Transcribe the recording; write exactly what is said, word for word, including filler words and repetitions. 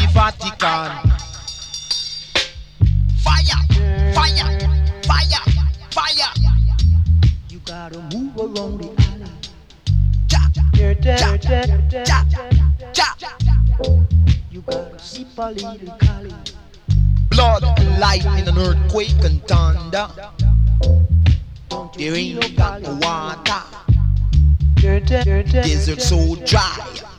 Vatican. Fire, fire, fire, fire. You gotta move around the island. Ja, ja, ja, ja. You gotta sip a little Cali. Blood and lightning and earthquake and thunder. There ain't no water. Desert so dry.